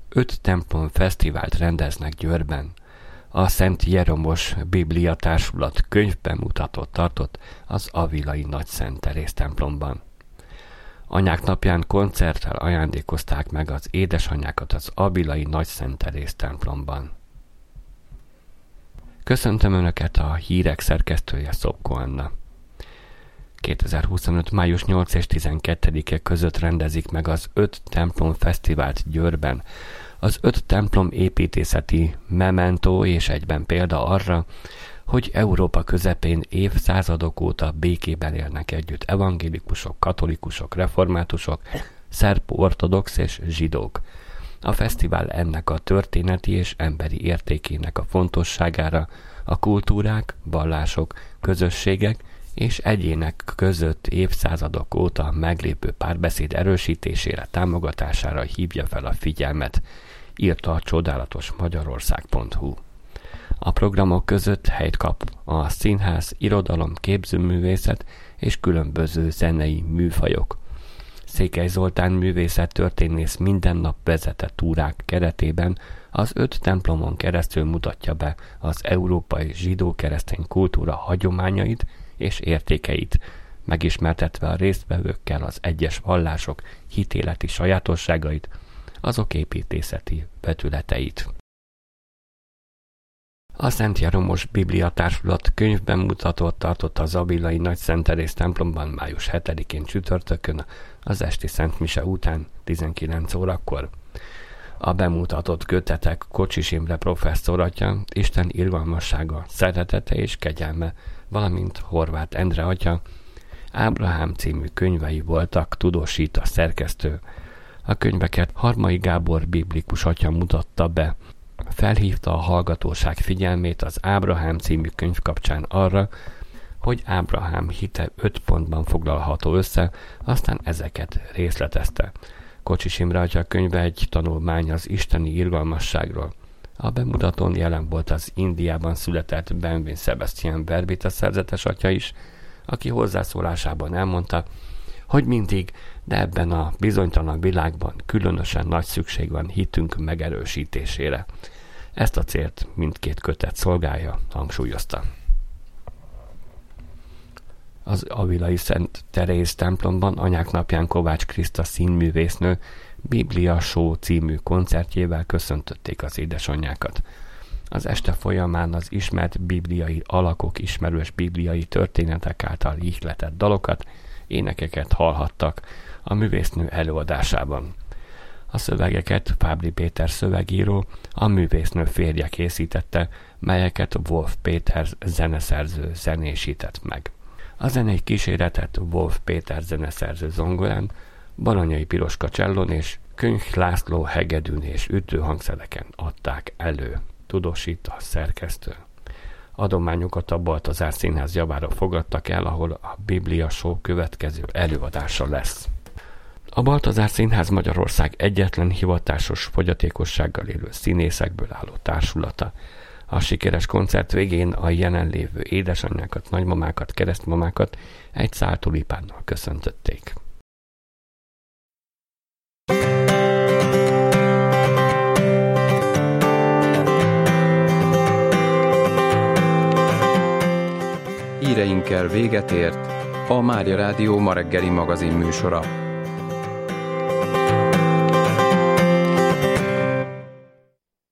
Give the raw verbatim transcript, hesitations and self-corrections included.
öt templom fesztivált rendeznek Győrben. A Szent Jeromos Biblia Társulat könyvbemutatót tartott az avilai Nagy Szent Teréz templomban. Anyák napján koncerttel ajándékozták meg az édesanyákat az avilai Nagy Szent Teréz templomban. Köszöntöm Önöket, a hírek szerkesztője Szopko Anna. kétezer-huszonöt. május nyolcadika és tizenkettedike között rendezik meg az öt templom fesztivált Győrben. Az öt templom építészeti memento és egyben példa arra, hogy Európa közepén évszázadok óta békében élnek együtt evangélikusok, katolikusok, reformátusok, szerb-ortodox és zsidók. A fesztivál ennek a történeti és emberi értékének a fontosságára, a kultúrák, vallások, közösségek és egyének között évszázadok óta meglépő párbeszéd erősítésére, támogatására hívja fel a figyelmet, írta a csodálatos magyarország pont hu. A programok között helyt kap a színház, irodalom, képzőművészet és különböző zenei műfajok. Székely Zoltán művészettörténész minden nap vezetett túrák keretében az öt templomon keresztül mutatja be az európai zsidó-keresztény kultúra hagyományait és értékeit, megismertetve a résztvevőkkel az egyes vallások hitéleti sajátosságait, azok építészeti vetületeit. A Szent Jeromos Biblia Társulat könyvbemutatót tartott az avilai Nagy Szent Teréz templomban május hetedikén csütörtökön az esti Szent Mise után tizenkilenc órakor. A bemutatott kötetek Kocsis Imre professzor atya, Isten irgalmassága, szeretete és kegyelme, valamint Horváth Endre atya, Ábrahám című könyvei voltak, tudósít a szerkesztő. A könyveket Harmai Gábor biblikus atya mutatta be. Felhívta a hallgatóság figyelmét az Ábrahám című könyv kapcsán arra, hogy Ábrahám hite öt pontban foglalható össze, aztán ezeket részletezte. Kocsis Imre atya könyve egy tanulmány az isteni irgalmasságról. A bemutatón jelen volt az Indiában született Benvin Sebastian Verbita szerzetes atya is, aki hozzászólásában elmondta, hogy mindig, de ebben a bizonytalan világban különösen nagy szükség van hitünk megerősítésére. Ezt a célt mindkét kötet szolgálja, hangsúlyozta. Az avilai Szent Teréz templomban Anyák napján Kovács Kriszta színművésznő Biblia Show című koncertjével köszöntötték az édesanyjákat. Az este folyamán az ismert bibliai alakok, ismerős bibliai történetek által ihletett dalokat, énekeket hallhattak a művésznő előadásában. A szövegeket Fábri Péter szövegíró, a művésznő férje készítette, melyeket Wolf Péter zeneszerző zenésített meg. A zenei kíséretet Wolf Péter zeneszerző zongorán, Baranyai Piroska csellón és Könyh László hegedűn és ütőhangszereken adták elő, tudósít a szerkesztő. Adományokat a Baltazár Színház javára fogadtak el, ahol a Biblia Show következő előadása lesz. A Baltazár Színház Magyarország egyetlen hivatásos fogyatékossággal élő színészekből álló társulata. A sikeres koncert végén a jelenlévő édesanyákat, nagymamákat, keresztmamákat egy szál tulipánnal köszöntötték. Híreinkkel véget ért a Mária Rádió ma reggeli magazin műsora.